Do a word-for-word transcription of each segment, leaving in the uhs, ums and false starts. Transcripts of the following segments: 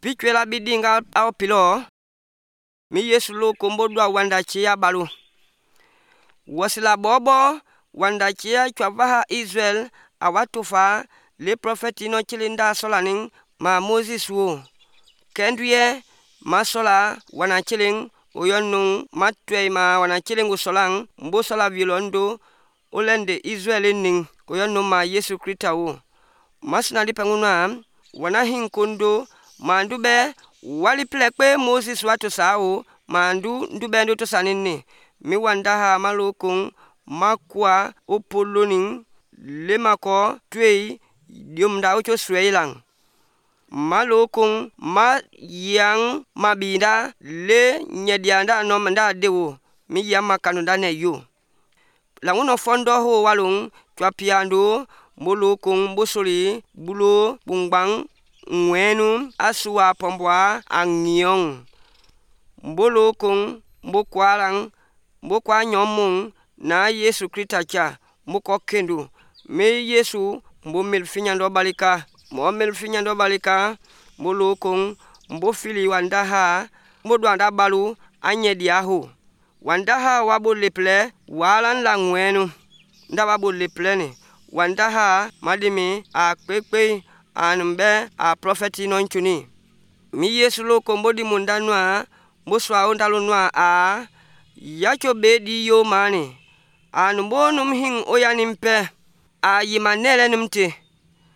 Pichwela bidinga au pilo. Mi Yesu lo kombodwa wanda chia balu. Wasila bobo wanda chia chwavaha Israel awatufa le profeti no chilinda solaning ma Moses wo. Kendrie masola wana chiling uyonu matwe ma wana chiling usolang mbosola vilondo ulende Israel ning uyonu ma Yesu Krista wo. Masna lipanguna wana hinkundo mandube wali plekpe Moses watu sao mandu ndube ndo tosanini mi wandaha malukung makwa opoloning lemako twei diomda ucho sweilang malukung ma yang mabinda le nyedianda no manda dewo mi yama kanunda ne yo languno fondo ho walung twapiando molukung bosori bulo bungbang ngwenu aswa pombwa angyong mbolokung mbokwalang mbokwa nyomung na Yesu Krista cha mboko kendu me Yesu mbo melfinyando balika mo melfinyando balika mbolokung mbofili wandaha mbodwanda balu anyediaho wandaha wabo leple walan la ngwenu ndaba bo leplene wandaha madimi a kpekpe anumbe a profeti nonchuni mi Yesu lo kombodi mundanwa mboswa ondalonwa a yacho bedi yo mani anumbonum hing oyanimpe a yimanele numte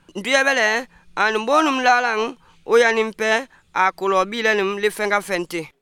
nduyebele anumbonum lalang oyanimpe a kolobile num lefenga fente